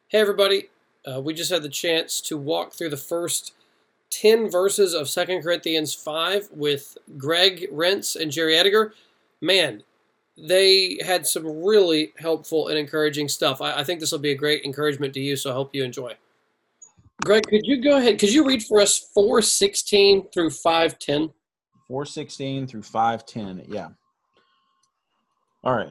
Hey, everybody. We just had the chance to walk through the first 10 verses of 2 Corinthians 5 with Greg Rentz and Jerry Ediger. Man, they had some really helpful and encouraging stuff. I think this will be a great encouragement to you, so I hope you enjoy. Greg, could you go ahead? Could you read for us 4:16 through 5:10? 4:16 through 5:10, yeah. All right.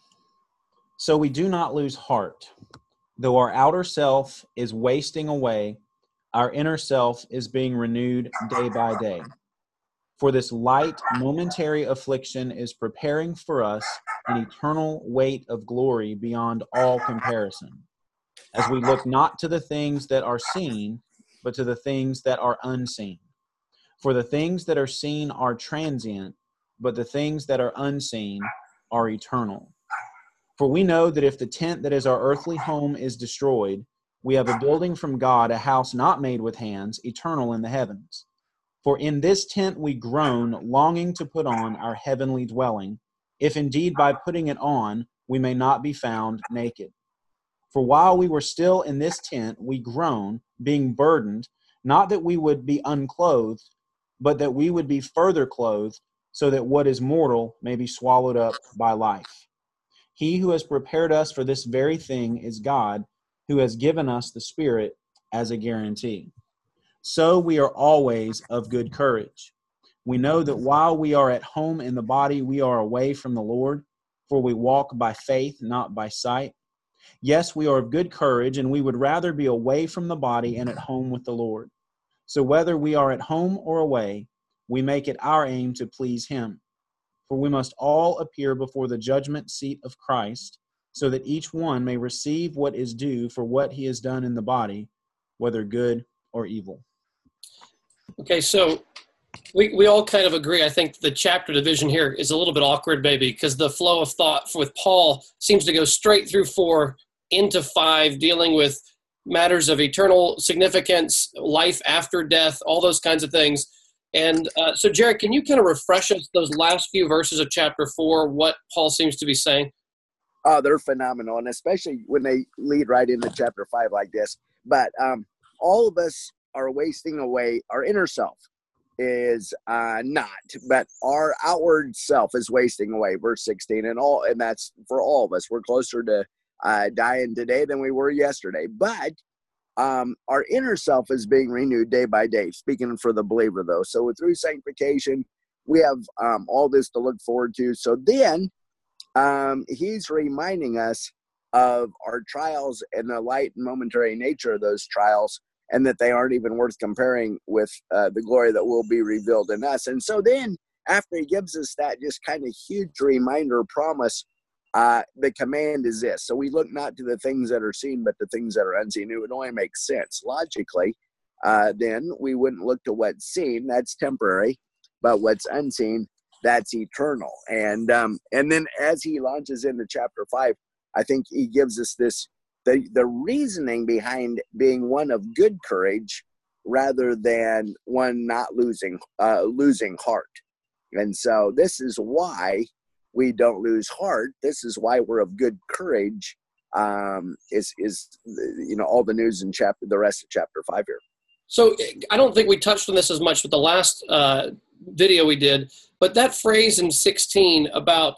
So we do not lose heart. Though our outer self is wasting away, our inner self is being renewed day by day. For this light, momentary affliction is preparing for us an eternal weight of glory beyond all comparison, as we look not to the things that are seen, but to the things that are unseen. For the things that are seen are transient, but the things that are unseen are eternal. For we know that if the tent that is our earthly home is destroyed, we have a building from God, a house not made with hands, eternal in the heavens. For in this tent we groan, longing to put on our heavenly dwelling, if indeed by putting it on we may not be found naked. For while we were still in this tent, we groan, being burdened, not that we would be unclothed, but that we would be further clothed, so that what is mortal may be swallowed up by life. He who has prepared us for this very thing is God, who has given us the Spirit as a guarantee. So we are always of good courage. We know that while we are at home in the body, we are away from the Lord, for we walk by faith, not by sight. Yes, we are of good courage, and we would rather be away from the body and at home with the Lord. So whether we are at home or away, we make it our aim to please Him. For we must all appear before the judgment seat of Christ, so that each one may receive what is due for what he has done in the body, whether good or evil. Okay, so we all kind of agree. I think the chapter division here is a little bit awkward, maybe, because the flow of thought with Paul seems to go straight through 4 into 5, dealing with matters of eternal significance, life after death, all those kinds of things. And so, Jared, can you kind of refresh us those last few verses of chapter 4, what Paul seems to be saying? Oh, they're phenomenal, and especially when they lead right into chapter 5 like this. But all of us are wasting away. Our inner self is not, but our outward self is wasting away. Verse 16, and that's for all of us. We're closer to dying today than we were yesterday. But our inner self is being renewed day by day, speaking for the believer, though. So through sanctification, we have all this to look forward to. So then he's reminding us of our trials and the light and momentary nature of those trials, and that they aren't even worth comparing with the glory that will be revealed in us. And so then, after he gives us that just kind of huge reminder promise, the command is this. So we look not to the things that are seen, but the things that are unseen. It would only make sense logically. Then we wouldn't look to what's seen. That's temporary. But what's unseen, that's eternal. And then as he launches into chapter 5, I think he gives us this, the reasoning behind being one of good courage rather than one not losing heart. And so this is why we don't lose heart. This is why we're of good courage. Is all the news in the rest of chapter 5 here. So I don't think we touched on this as much with the last video we did, but that phrase in 16 about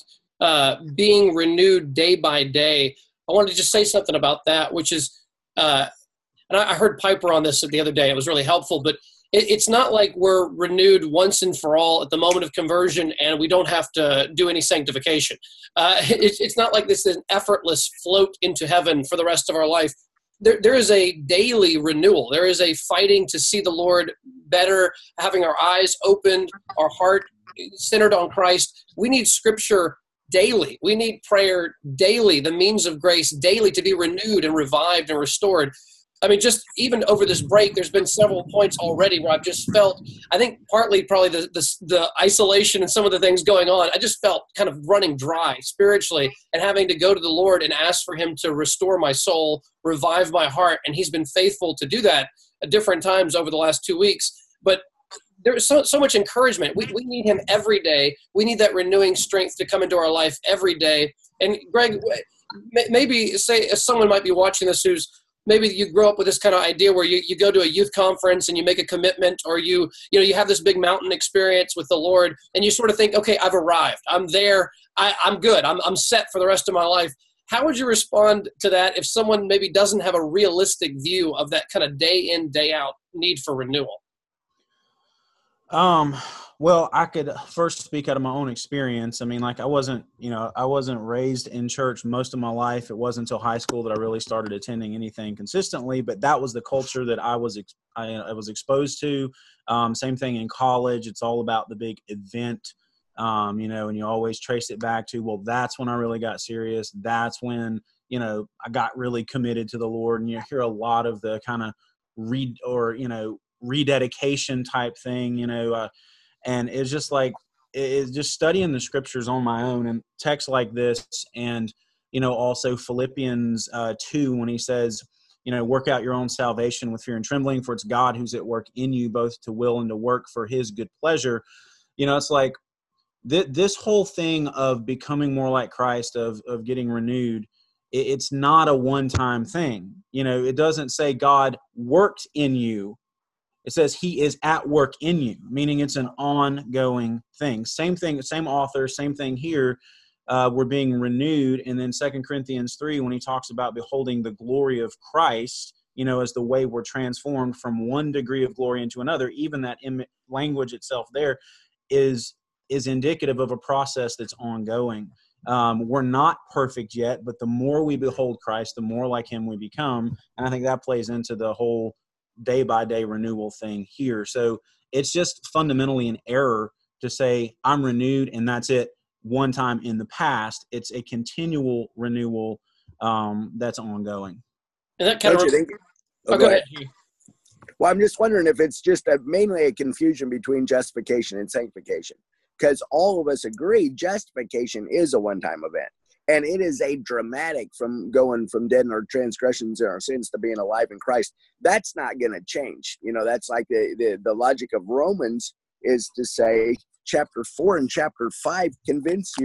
being renewed day by day, I wanted to just say something about that, which is, and I heard Piper on this the other day. It was really helpful, but it's not like we're renewed once and for all at the moment of conversion and we don't have to do any sanctification. It's not like this is an effortless float into heaven for the rest of our life. There is a daily renewal. There is a fighting to see the Lord better, having our eyes opened, our heart centered on Christ. We need Scripture daily. We need prayer daily, the means of grace daily to be renewed and revived and restored. I mean, just even over this break, there's been several points already where I've just felt, I think partly probably the isolation and some of the things going on, I just felt kind of running dry spiritually and having to go to the Lord and ask for Him to restore my soul, revive my heart. And He's been faithful to do that at different times over the last 2 weeks. But there's so much encouragement. We need Him every day. We need that renewing strength to come into our life every day. And Greg, maybe say if someone might be watching this who's maybe you grow up with this kind of idea where you go to a youth conference and you make a commitment, or you have this big mountain experience with the Lord, and you sort of think, okay, I've arrived. I'm there. I'm good. I'm set for the rest of my life. How would you respond to that if someone maybe doesn't have a realistic view of that kind of day in, day out need for renewal? Well, I could first speak out of my own experience. I mean, like I wasn't raised in church most of my life. It wasn't until high school that I really started attending anything consistently, but that was the culture that I was exposed to. Same thing in college. It's all about the big event, and you always trace it back to, well, that's when I really got serious. That's when, I got really committed to the Lord. And you hear a lot of the kind of rededication type thing, and it's just like, it's just studying the scriptures on my own and texts like this. And, also Philippians 2, when he says, work out your own salvation with fear and trembling, for it's God who's at work in you, both to will and to work for his good pleasure. It's like this whole thing of becoming more like Christ, of getting renewed. It's not a one-time thing. It doesn't say God worked in you. It says he is at work in you, meaning it's an ongoing thing. Same thing, same author, same thing here. We're being renewed. And then 2 Corinthians 3, when he talks about beholding the glory of Christ, as the way we're transformed from one degree of glory into another, even that language itself there is indicative of a process that's ongoing. We're not perfect yet, but the more we behold Christ, the more like him we become. And I think that plays into the whole day-by-day renewal thing here. So it's just fundamentally an error to say I'm renewed and that's it one time in the past. It's a continual renewal that's ongoing. And that kind Don't of you think? go ahead. Well, I'm just wondering if it's just mainly a confusion between justification and sanctification, because all of us agree justification is a one-time event. And it is a dramatic from going from dead in our transgressions and our sins to being alive in Christ. That's not going to change. That's like the logic of Romans is to say chapter 4 and chapter 5 convince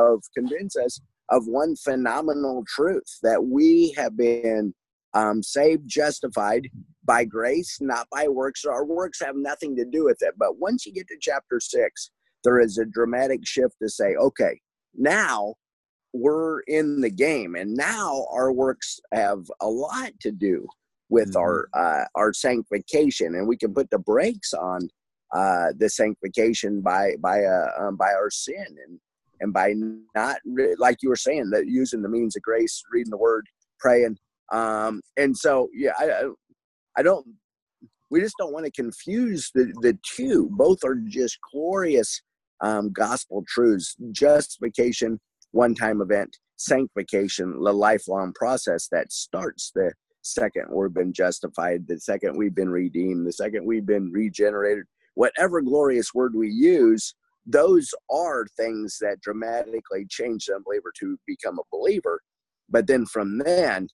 us of one phenomenal truth, that we have been saved, justified by grace, not by works. Our works have nothing to do with it. But once you get to chapter 6, there is a dramatic shift to say, okay, now we're in the game, and now our works have a lot to do with our sanctification, and we can put the brakes on the sanctification by our sin and by not, like you were saying, that using the means of grace, reading the word, praying, and so we just don't want to confuse the two. Both are just glorious gospel truths. Justification, one-time event; sanctification, the lifelong process that starts the second we've been justified, the second we've been redeemed, the second we've been regenerated. Whatever glorious word we use, those are things that dramatically change the unbeliever to become a believer. But then from then,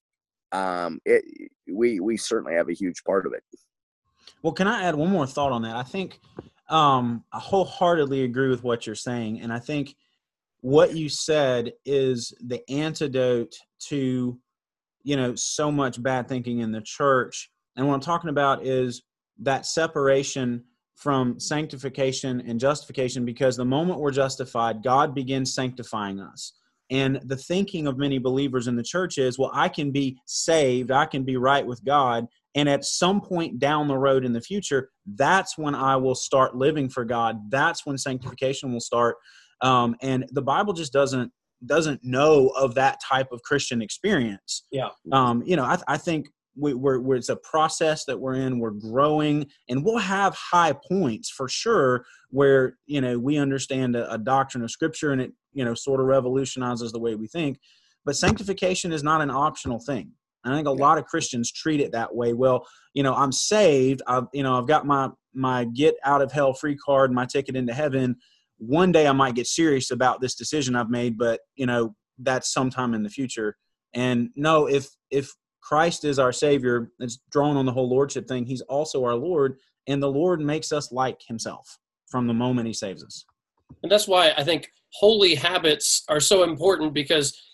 we certainly have a huge part of it. Well, can I add one more thought on that? I think I wholeheartedly agree with what you're saying, and I think what you said is the antidote to, so much bad thinking in the church. And what I'm talking about is that separation from sanctification and justification, because the moment we're justified, God begins sanctifying us. And the thinking of many believers in the church is, well, I can be saved, I can be right with God, and at some point down the road in the future, that's when I will start living for God. That's when sanctification will start. And the Bible just doesn't know of that type of Christian experience. Yeah. I think we're it's a process that we're in. We're growing, and we'll have high points for sure where we understand a doctrine of Scripture, and it sort of revolutionizes the way we think. But sanctification is not an optional thing. I think a lot of Christians treat it that way. Well, I'm saved. I've got my get out of hell free card, my ticket into heaven. One day I might get serious about this decision I've made, but that's sometime in the future. And no, if Christ is our Savior, it's drawn on the whole Lordship thing. He's also our Lord, and the Lord makes us like himself from the moment he saves us. And that's why I think holy habits are so important, because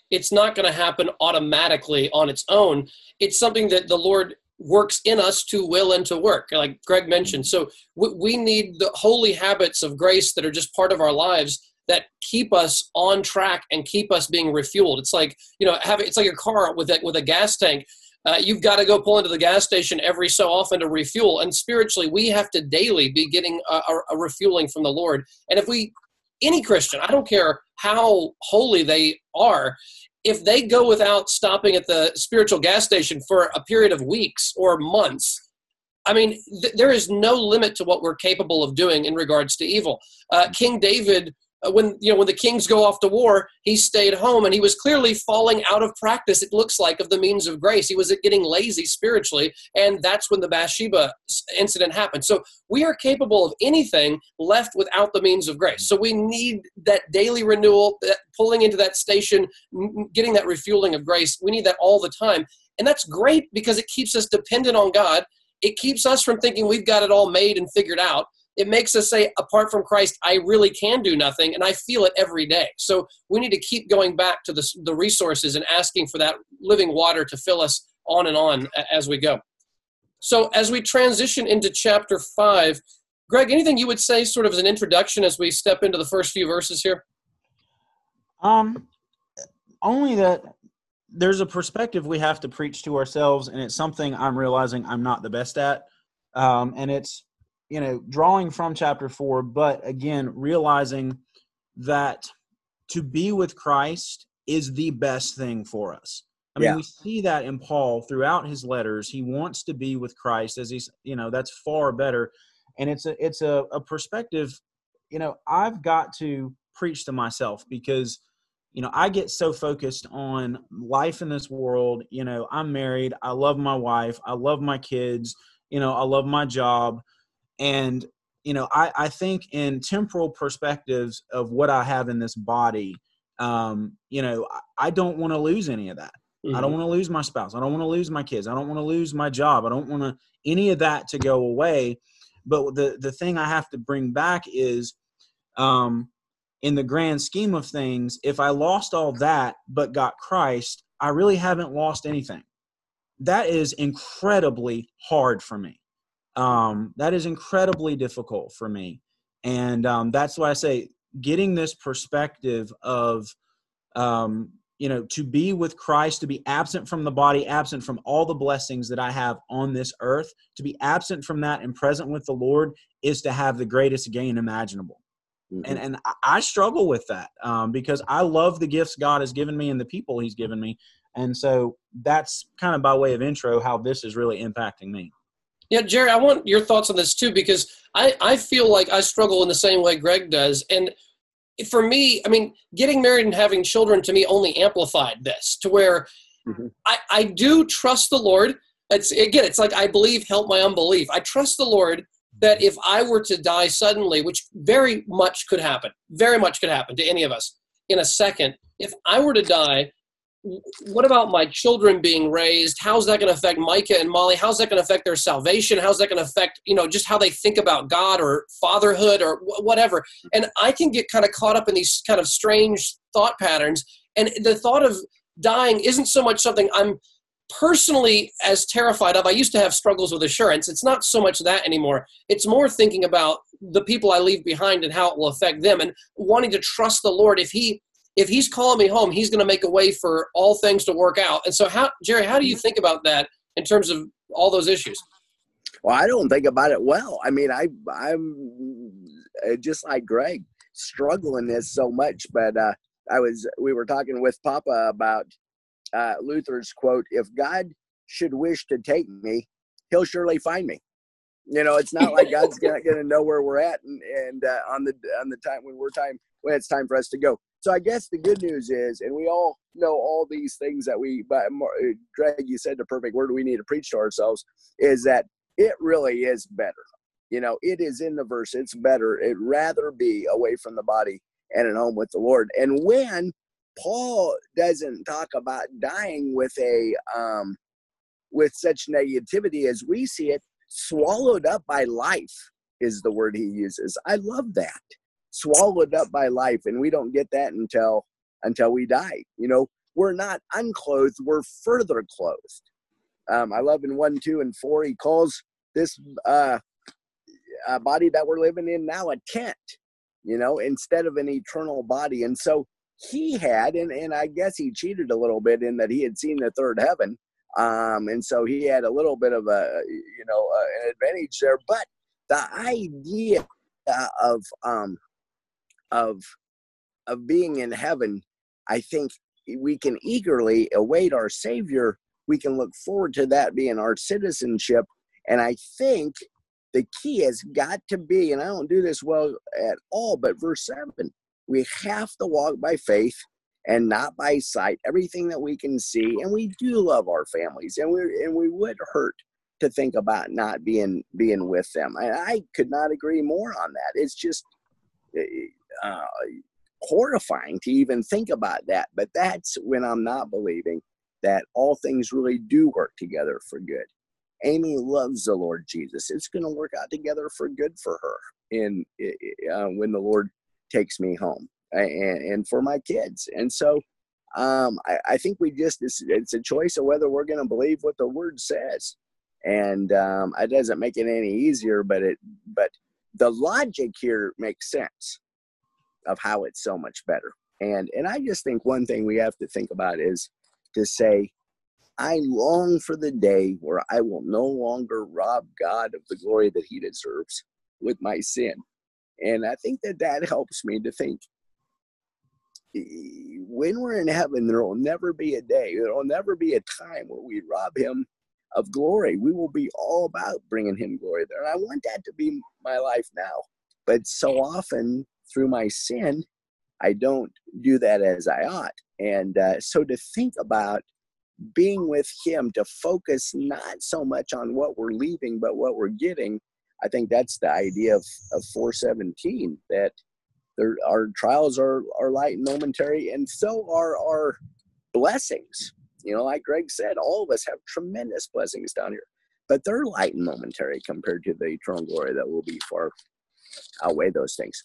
it's not going to happen automatically on its own. It's something that the Lord works in us to will and to work, like Greg mentioned. So we need the holy habits of grace that are just part of our lives that keep us on track and keep us being refueled. It's like, it's like a car with a gas tank. You've got to go pull into the gas station every so often to refuel. And spiritually, we have to daily be getting a refueling from the Lord. And if any Christian, I don't care how holy they are, if they go without stopping at the spiritual gas station for a period of weeks or months, I mean, there is no limit to what we're capable of doing in regards to evil. King David, when the kings go off to war, he stayed home, and he was clearly falling out of practice, it looks like, of the means of grace. He was getting lazy spiritually, and that's when the Bathsheba incident happened. So we are capable of anything left without the means of grace. So we need that daily renewal, that pulling into that station, getting that refueling of grace. We need that all the time. And that's great because it keeps us dependent on God. It keeps us from thinking we've got it all made and figured out. It makes us say, apart from Christ, I really can do nothing, and I feel it every day. So we need to keep going back to the resources and asking for that living water to fill us on and on as we go. So as we transition into chapter 5, Greg, anything you would say sort of as an introduction as we step into the first few verses here? Only that there's a perspective we have to preach to ourselves, and it's something I'm realizing I'm not the best at. And it's, drawing from chapter 4, but again, realizing that to be with Christ is the best thing for us. I mean, we see that in Paul throughout his letters. He wants to be with Christ as he's, that's far better. And it's a perspective, I've got to preach to myself because, I get so focused on life in this world. I'm married. I love my wife. I love my kids. I love my job. And, I think in temporal perspectives of what I have in this body, I don't want to lose any of that. Mm-hmm. I don't want to lose my spouse. I don't want to lose my kids. I don't want to lose my job. I don't want any of that to go away. But the thing I have to bring back is, in the grand scheme of things, if I lost all that but got Christ, I really haven't lost anything. That is incredibly hard for me. That is incredibly difficult for me. And that's why I say getting this perspective of, to be with Christ, to be absent from the body, absent from all the blessings that I have on this earth, to be absent from that and present with the Lord is to have the greatest gain imaginable. Mm-hmm. And I struggle with that because I love the gifts God has given me and the people he's given me. And so that's kind of by way of intro how this is really impacting me. Yeah, Jerry, I want your thoughts on this too, because I feel like I struggle in the same way Greg does. And for me, I mean, getting married and having children to me only amplified this to where I do trust the Lord. It's like I believe, help my unbelief. I trust the Lord that if I were to die suddenly, which very much could happen to any of us in a second, if I were to die, what about my children being raised? How's that going to affect Micah and Molly? How's that going to affect their salvation? How's that going to affect, just how they think about God or fatherhood or whatever? And I can get kind of caught up in these kind of strange thought patterns. And the thought of dying isn't so much something I'm personally as terrified of. I used to have struggles with assurance. It's not so much that anymore. It's more thinking about the people I leave behind and how it will affect them and wanting to trust the Lord. If he's calling me home, he's going to make a way for all things to work out. And so Jerry, how do you think about that in terms of all those issues? Well, I don't think about it well. I mean, I'm just like Greg, struggling this so much, but we were talking with Papa about Luther's quote, "If God should wish to take me, he'll surely find me." It's not like God's going to know where we're at and on the time when it's time for us to go. So I guess the good news is, and we all know all these things that Greg, you said the perfect word we need to preach to ourselves, is that it really is better. It is in the verse. It's better. It'd rather be away from the body and at home with the Lord. And when Paul doesn't talk about dying with with such negativity as we see it, swallowed up by life is the word he uses. I love that. Swallowed up by life. And we don't get that until we die. we're not unclothed, we're further clothed. I love in 1, 2, and 4, he calls this body that we're living in now a tent, instead of an eternal body. And so he had, and I guess he cheated a little bit in that he had seen the third heaven. And so he had a little bit of an advantage there. But the idea of being in heaven, I think we can eagerly await our Savior. We can look forward to that being our citizenship. And I think the key has got to be, and I don't do this well at all, but verse 7, we have to walk by faith and not by sight, everything that we can see. And we do love our families, and we would hurt to think about not being with them. I could not agree more on that. It's just horrifying to even think about that. But that's when I'm not believing that all things really do work together for good. Amy loves the Lord Jesus. It's going to work out together for good for her when the Lord takes me home, and for my kids. And so I think it's a choice of whether we're going to believe what the Word says. And it doesn't make it any easier, but the logic here makes sense of how it's so much better. And I just think one thing we have to think about is to say, I long for the day where I will no longer rob God of the glory that he deserves with my sin. And I think that helps me to think, when we're in heaven, there will never be a day, there will never be a time where we rob him of glory. We will be all about bringing him glory there. And I want that to be my life now. But so often through my sin, I don't do that as I ought. And so to think about being with him, to focus not so much on what we're leaving, but what we're getting, I think that's the idea of 4:17, that our trials are light and momentary, and so are our blessings. Like Greg said, all of us have tremendous blessings down here, but they're light and momentary compared to the eternal glory that will be far outweigh those things.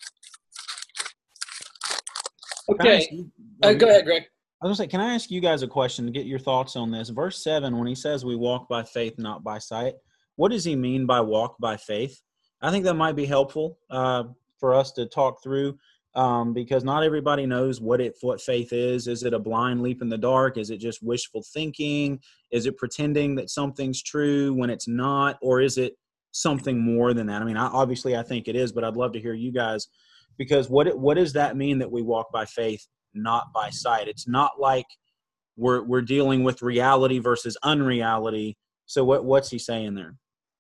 Okay. Go ahead, Greg. I was going to say, can I ask you guys a question to get your thoughts on this? Verse 7, when he says we walk by faith, not by sight, what does he mean by walk by faith? I think that might be helpful for us to talk through, because not everybody knows what faith is. Is it a blind leap in the dark? Is it just wishful thinking? Is it pretending that something's true when it's not? Or is it something more than that? I mean, obviously I think it is, but I'd love to hear you guys, because what does that mean that we walk by faith, not by sight? It's not like we're dealing with reality versus unreality. So what's he saying there?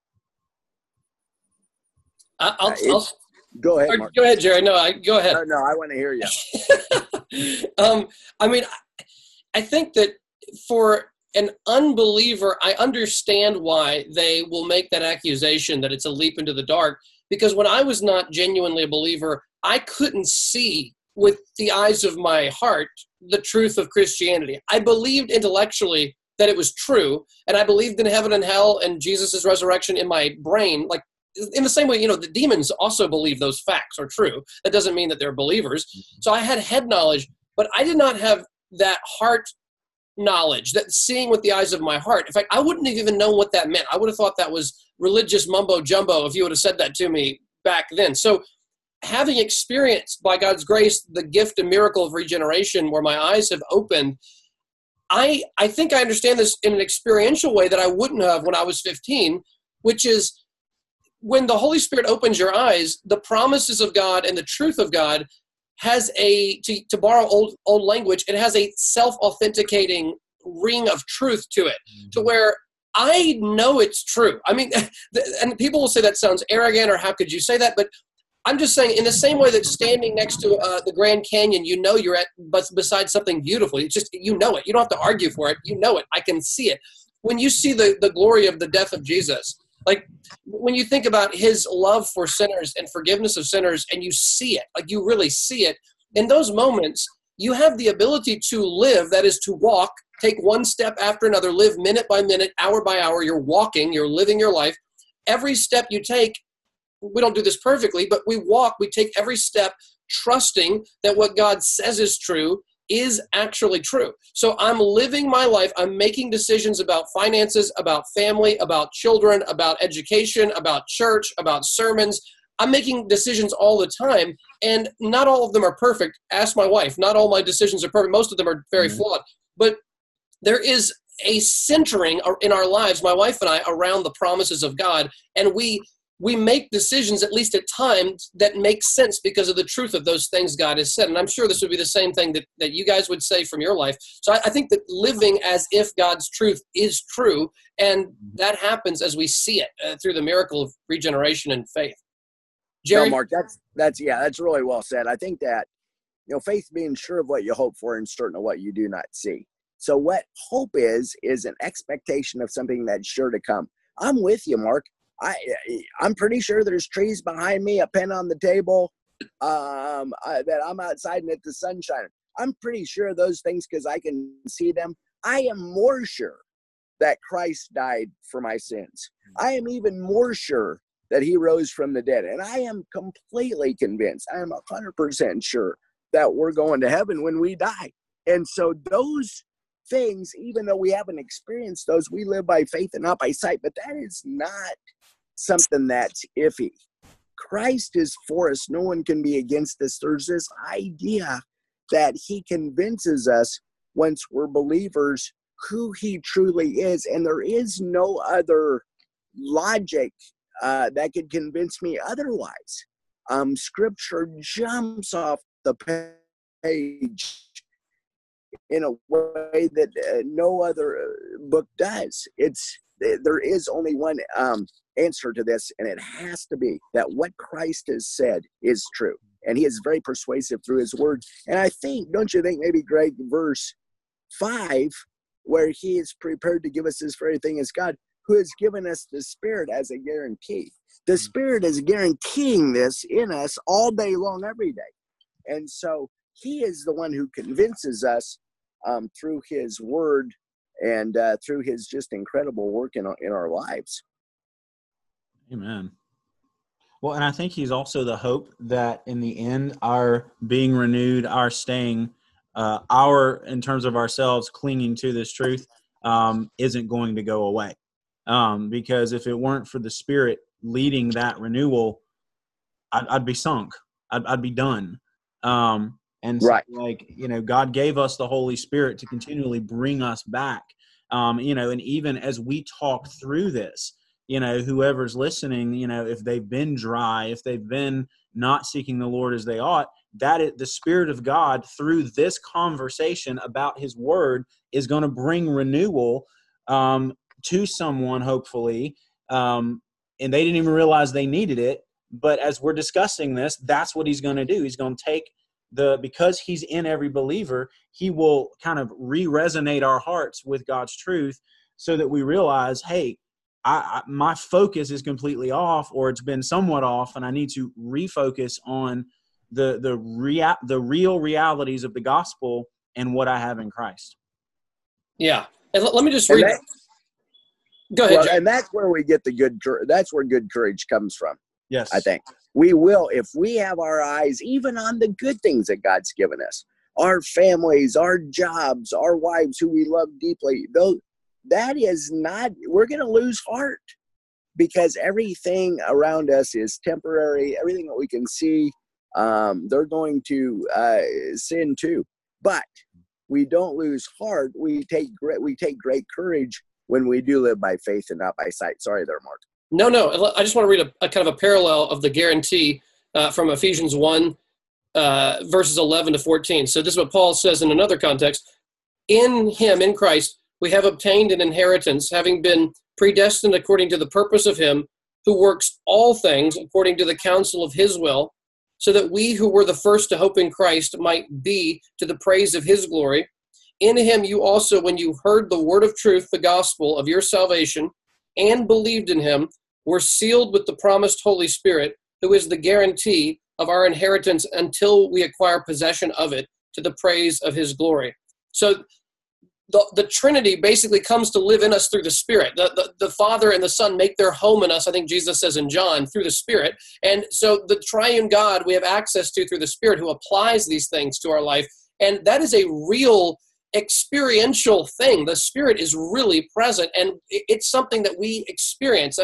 I'll go ahead, Mark. Go ahead, Jerry. No, go ahead. No, I want to hear you. I mean, I think that for an unbeliever, I understand why they will make that accusation that it's a leap into the dark, because when I was not genuinely a believer, I couldn't see with the eyes of my heart the truth of Christianity. I believed intellectually that it was true, and I believed in heaven and hell and Jesus' resurrection in my brain. Like, in the same way, the demons also believe those facts are true. That doesn't mean that they're believers. So I had head knowledge, but I did not have that heart knowledge, that seeing with the eyes of my heart. In fact, I wouldn't have even known what that meant. I would have thought that was religious mumbo jumbo if you would have said that to me back then. So having experienced by God's grace the gift and miracle of regeneration, where my eyes have opened, I think I understand this in an experiential way that I wouldn't have when I was 15, which is when the Holy Spirit opens your eyes, the promises of God and the truth of God has to borrow old language, it has a self-authenticating ring of truth to it, to where I know it's true. I mean, and people will say that sounds arrogant, or how could you say that? But I'm just saying, in the same way that standing next to the Grand Canyon, you're beside something beautiful. It's just, you know it. You don't have to argue for it. You know it. I can see it. When you see the glory of the death of Jesus, like when you think about his love for sinners and forgiveness of sinners, and you see it, like you really see it, in those moments, you have the ability to live, that is to walk, take one step after another, live minute by minute, hour by hour. You're walking, you're living your life. Every step you take, we don't do this perfectly, but we take every step trusting that what God says is true, is actually true. So I'm living my life. I'm making decisions about finances, about family, about children, about education, about church, about sermons. I'm making decisions all the time, and not all of them are perfect. Ask my wife. Not all my decisions are perfect. Most of them are very flawed. But there is a centering in our lives, my wife and I, around the promises of God, and we make decisions, at least at times, that make sense because of the truth of those things God has said. And I'm sure this would be the same thing that you guys would say from your life. So I think that living as if God's truth is true, and that happens as we see it through the miracle of regeneration and faith. Jerry? No, Mark, that's really well said. I think that, faith being sure of what you hope for and certain of what you do not see. So what hope is an expectation of something that's sure to come. I'm with you, Mark. I'm pretty sure there's trees behind me, a pen on the table, that I'm outside and it's the sun shining. I'm pretty sure of those things because I can see them. I am more sure that Christ died for my sins. I am even more sure that he rose from the dead. And I am completely convinced, I am 100% sure that we're going to heaven when we die. And so those things, even though we haven't experienced those, we live by faith and not by sight. But that is not something that's iffy. Christ is for us. No one can be against us. There's this idea that he convinces us once we're believers who he truly is. And there is no other logic that could convince me otherwise. Scripture jumps off the page in a way that no other book does. There is only one answer to this, and it has to be that what Christ has said is true, and he is very persuasive through his word. And I think, don't you think, maybe Greg, verse 5, where he is prepared to give us this very thing as God, who has given us the Spirit as a guarantee. The Spirit is guaranteeing this in us all day long, every day. And so he is the one who convinces us through his word and through his just incredible work in our lives. Amen. Well, and I think he's also the hope that in the end, our being renewed, our staying, in terms of ourselves clinging to this truth, isn't going to go away. Because if it weren't for the Spirit leading that renewal, I'd be sunk. I'd be done. And so, right. God gave us the Holy Spirit to continually bring us back. And even as we talk through this, whoever's listening, if they've been dry, if they've been not seeking the Lord as they ought, the Spirit of God through this conversation about his word is going to bring renewal to someone, hopefully. And they didn't even realize they needed it. But as we're discussing this, that's what he's going to do. He's going to take because he's in every believer, he will kind of re-resonate our hearts with God's truth so that we realize, hey, my focus is completely off, or it's been somewhat off, and I need to refocus on the real realities of the gospel and what I have in Christ. Yeah. And let me just read that. Go ahead. And that's where we get that's where good courage comes from. Yes. I think we will, if we have our eyes even on the good things that God's given us, our families, our jobs, our wives who we love deeply, though, we're going to lose heart because everything around us is temporary. Everything that we can see, they're going to sin too. But we don't lose heart. We take great courage when we do live by faith and not by sight. Sorry there, Mark. No. I just want to read a kind of a parallel of the guarantee from Ephesians 1, verses 11 to 14. So this is what Paul says in another context. In him, in Christ, we have obtained an inheritance, having been predestined according to the purpose of him who works all things according to the counsel of his will, so that we who were the first to hope in Christ might be to the praise of his glory. In him you also, when you heard the word of truth, the gospel of your salvation, and believed in him, were sealed with the promised Holy Spirit, who is the guarantee of our inheritance until we acquire possession of it, to the praise of his glory. So the Trinity basically comes to live in us through the Spirit. The Father and the Son make their home in us, I think Jesus says in John, through the Spirit. And so the triune God we have access to through the Spirit, who applies these things to our life. And that is a real experiential thing. The Spirit is really present, and it's something that we experience.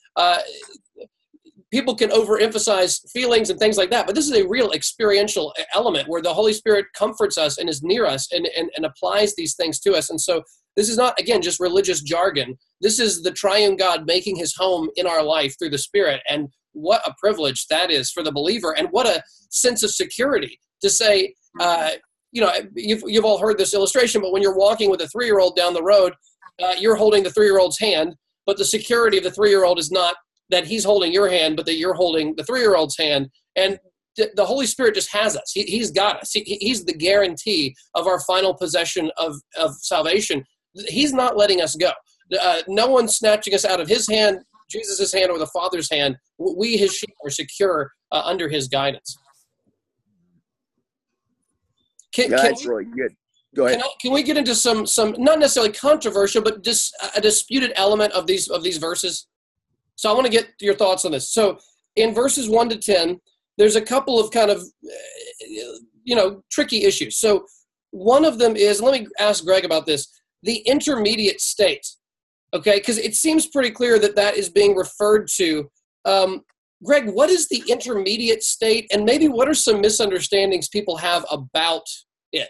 People can overemphasize feelings and things like that, but this is a real experiential element where the Holy Spirit comforts us and is near us and applies these things to us. And so this is not, again, just religious jargon. This is the triune God making his home in our life through the Spirit. And what a privilege that is for the believer, and what a sense of security to say, you've all heard this illustration, but when you're walking with a 3-year-old down the road, you're holding the 3-year-old's hand, but the security of the 3-year-old is not that he's holding your hand, but that you're holding the 3-year-old's hand. And the Holy Spirit just has us. He's got us. He's the guarantee of our final possession of salvation. He's not letting us go. No one's snatching us out of his hand, Jesus' hand, or the Father's hand. We, his sheep, are secure under his guidance. That's really good. Go ahead. Can we get into some not necessarily controversial, but just a disputed element of these verses? So I want to get your thoughts on this. So in verses 1 to 10, there's a couple of kind of, tricky issues. So one of them is, let me ask Greg about this, the intermediate state, okay? Because it seems pretty clear that is being referred to. Greg, what is the intermediate state, and maybe what are some misunderstandings people have about it?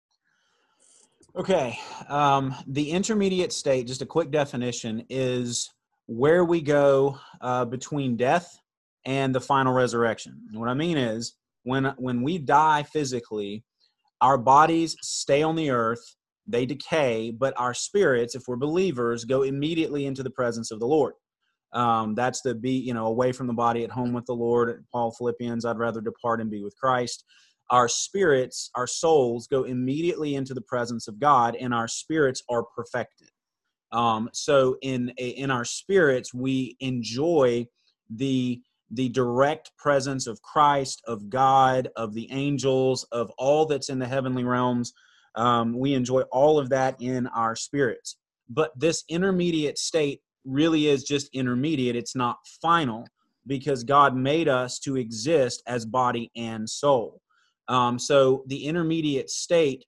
Okay. The intermediate state, just a quick definition, is where we go between death and the final resurrection. And what I mean is, when we die physically, our bodies stay on the earth, they decay, but our spirits, if we're believers, go immediately into the presence of the Lord. That's the away from the body, at home with the Lord. Paul, Philippians, I'd rather depart and be with Christ. Our spirits, our souls, go immediately into the presence of God, and our spirits are perfected. So in our spirits, we enjoy the direct presence of Christ, of God, of the angels, of all that's in the heavenly realms. We enjoy all of that in our spirits. But this intermediate state really is just intermediate. It's not final, because God made us to exist as body and soul. So the intermediate state,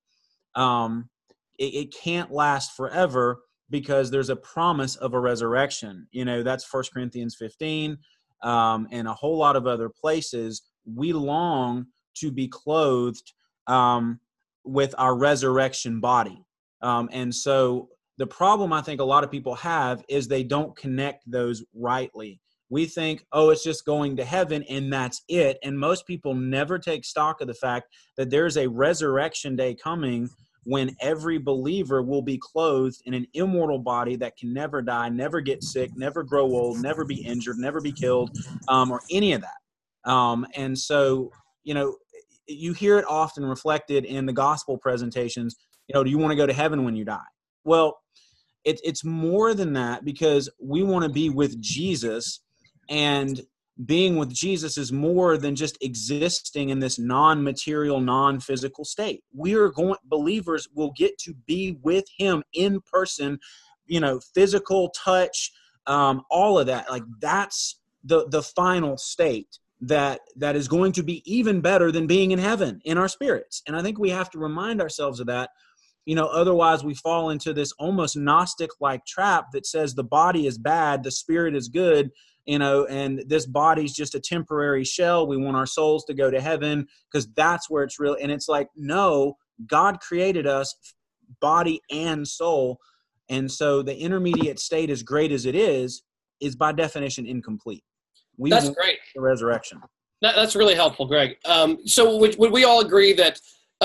it can't last forever, because there's a promise of a resurrection. That's 1 Corinthians 15, and a whole lot of other places. We long to be clothed with our resurrection body. And so the problem I think a lot of people have is they don't connect those rightly. We think, it's just going to heaven and that's it. And most people never take stock of the fact that there's a resurrection day coming when every believer will be clothed in an immortal body that can never die, never get sick, never grow old, never be injured, never be killed, or any of that. And so, you hear it often reflected in the gospel presentations, do you want to go to heaven when you die? Well, it's more than that, because we want to be with Jesus, and being with Jesus is more than just existing in this non-material, non-physical state. Believers will get to be with him in person, physical touch, all of that. Like, that's the final state that is going to be even better than being in heaven in our spirits. And I think we have to remind ourselves of that. Otherwise we fall into this almost Gnostic-like trap that says the body is bad, the spirit is good, and this body's just a temporary shell. We want our souls to go to heaven because that's where it's real. And it's like, no, God created us body and soul. And so the intermediate state, as great as it is by definition incomplete. That's great. The resurrection. That's really helpful, Greg. So would we all agree that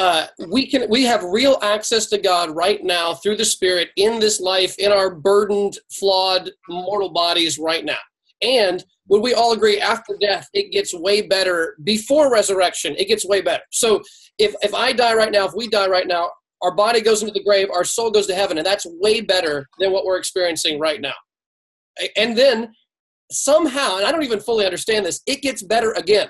we have real access to God right now through the Spirit in this life, in our burdened, flawed, mortal bodies right now? And would we all agree after death, it gets way better? Before resurrection, it gets way better. So if I die right now, if we die right now, our body goes into the grave, our soul goes to heaven, and that's way better than what we're experiencing right now. And then somehow, and I don't even fully understand this, it gets better again.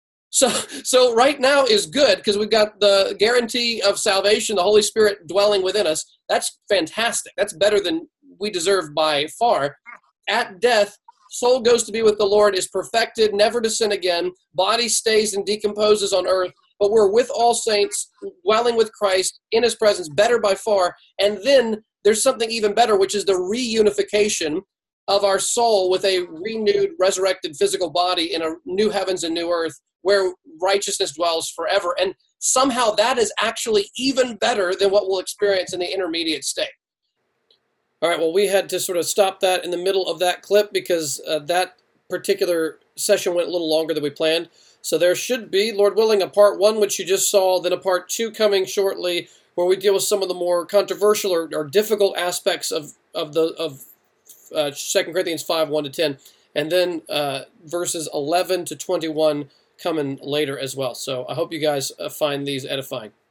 So right now is good because we've got the guarantee of salvation, the Holy Spirit dwelling within us. That's fantastic. That's better than we deserve by far. At death, soul goes to be with the Lord, is perfected, never to sin again. Body stays and decomposes on earth, but we're with all saints, dwelling with Christ in his presence, better by far. And then there's something even better, which is the reunification of our soul with a renewed, resurrected physical body in a new heavens and new earth where righteousness dwells forever. And somehow that is actually even better than what we'll experience in the intermediate state. All right, well, we had to sort of stop that in the middle of that clip because that particular session went a little longer than we planned. So there should be, Lord willing, a part 1, which you just saw, then a part 2 coming shortly, where we deal with some of the more controversial or difficult aspects of 2 Corinthians 5, 1-10, and then verses 11 to 21 coming later as well. So I hope you guys find these edifying.